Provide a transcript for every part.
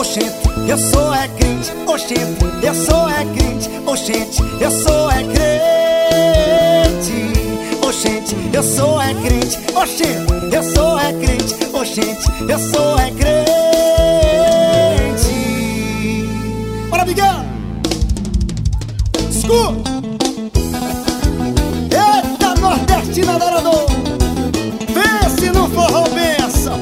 oxente, eu sou é crente. Oxente, eu sou é crente. Oxente, eu sou é crente. Oxente, eu sou é crente. Oxente, eu sou é crente. Oxente, eu sou é crente. Bora, Miguel! Escuta! Eita, nordestina adorador! Vê se não for benção!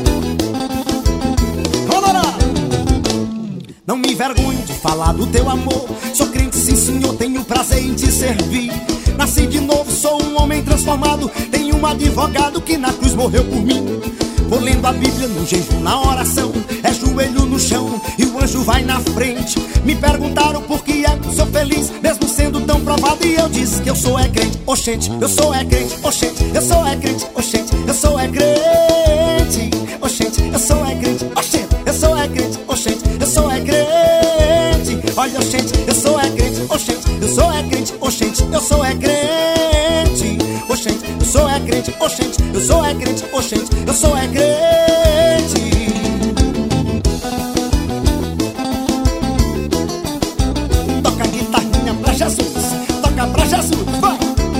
Vamos orar! Não me envergonho de falar do teu amor. Sou crente, sim senhor, tenho prazer em te servir. Nasci de novo, sou um homem transformado. Tenho um advogado que na cruz morreu por mim. Vou lendo a Bíblia no jejum, na oração. É joelho no chão e o anjo vai na frente. Me perguntaram por que é que sou feliz, mesmo sendo tão provado. E eu disse que eu sou é crente. Oxente, eu sou é crente. Oxente, eu sou é crente. Oxente, eu sou é crente. Oxente, eu sou é crente. Oxente, eu sou é crente. Oxente, eu sou é crente. Olha, oxente, eu sou é crente. Oxente, eu sou é crente. Oxente, eu sou é crente. Oxente, eu sou é crente. Oxente, eu sou é crente. Oxente, eu sou é crente. Toca a guitarrinha pra Jesus. Toca pra Jesus, vai!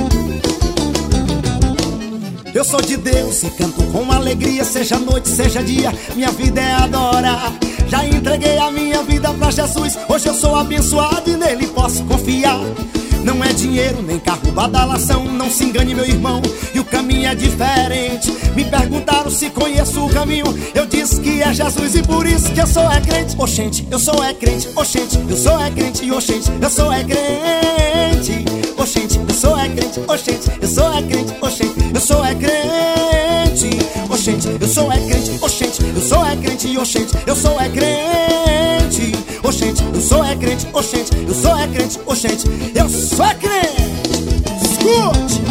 Eu sou de Deus e canto com alegria. Seja noite, seja dia, minha vida é adorar. Já entreguei a minha vida pra Jesus. Hoje eu sou abençoado e nele posso confiar. Não é dinheiro, nem carro, badalação. Não se engane, meu irmão, e o caminho é diferente. Me perguntaram se conheço o caminho. Eu disse que é Jesus e por isso que eu sou é crente. Oxente, eu sou é crente. Oxente, eu sou é crente. E oxente, eu sou é crente. Oxente, eu sou é crente. Oxente, eu sou é crente. Oxente, eu sou é crente. Oxente, eu sou é crente. Oxente, eu sou é crente. E oxente, eu sou é crente. Oxente, eu sou é crente. Oxente, eu sou é crente. Oxente, eu sou é crente. Escute!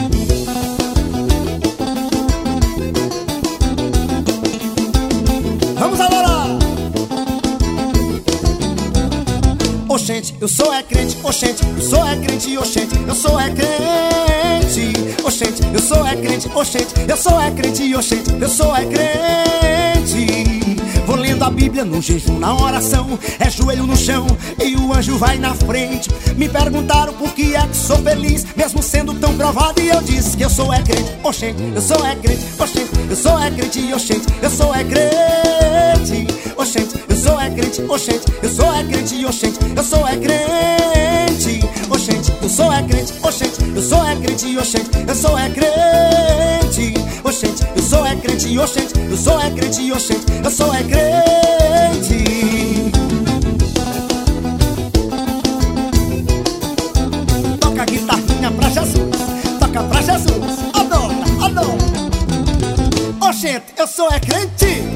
Vamos adorar! Oxente, eu sou é crente. Oxente, eu sou é crente. Oxente, eu sou é crente. Oxente, eu sou é crente. Oxente, eu sou é crente. Oxente, eu sou é crente. Vou lendo a Bíblia no jejum, na oração. É joelho no chão e o anjo vai na frente. Me perguntaram por que é que sou feliz, mesmo sendo tão provado. E eu disse que eu sou é crente. Oxente, eu sou é crente. Oxente, eu sou é crente. Oxente, eu sou é crente. Oxente, eu sou é crente. Oxente, eu sou é crente. Oxente, eu sou é crente. Oxente, eu sou é crente. Oxente, eu sou é crente. Oxente, eu sou é crente. Oxente, eu sou é crente. Oxente, eu sou é crente. Oxente, eu sou é crente. Toca a guitarrinha pra Jesus. Toca pra Jesus. Adora, adora. Oxente, eu sou é crente.